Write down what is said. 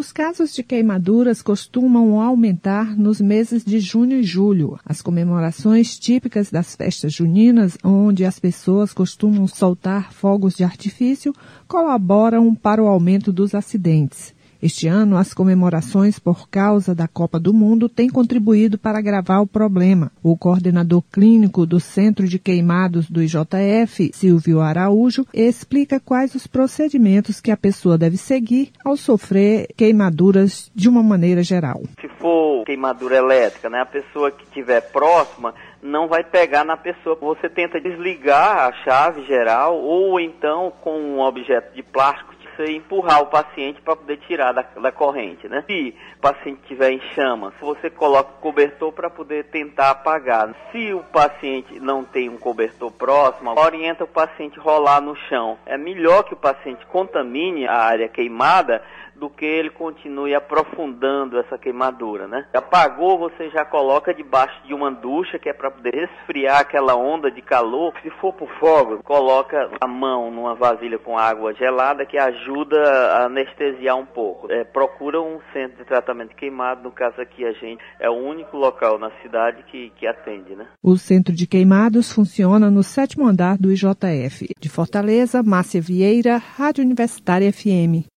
Os casos de queimaduras costumam aumentar nos meses de junho e julho. As comemorações típicas das festas juninas, onde as pessoas costumam soltar fogos de artifício, colaboram para o aumento dos acidentes. Este ano, as comemorações por causa da Copa do Mundo têm contribuído para agravar o problema. O coordenador clínico do Centro de Queimados do IJF, Silvio Araújo, explica quais os procedimentos que a pessoa deve seguir ao sofrer queimaduras de uma maneira geral. Se for queimadura elétrica, a pessoa que estiver próxima não vai pegar na pessoa. Você tenta desligar a chave geral ou então com um objeto de plástico você empurrar o paciente para poder tirar da corrente, Se o paciente estiver em chamas, você coloca o cobertor para poder tentar apagar. Se o paciente não tem um cobertor próximo, orienta o paciente a rolar no chão. É melhor que o paciente contamine a área queimada do que ele continue aprofundando essa queimadura, Apagou, você já coloca debaixo de uma ducha, que é para poder resfriar aquela onda de calor. Se for por fogo, coloca a mão numa vasilha com água gelada, que ajuda a anestesiar um pouco. Procura um centro de tratamento de queimado, no caso aqui a gente é o único local na cidade que atende, O Centro de Queimados funciona no 7º andar do IJF. De Fortaleza, Márcia Vieira, Rádio Universitária FM.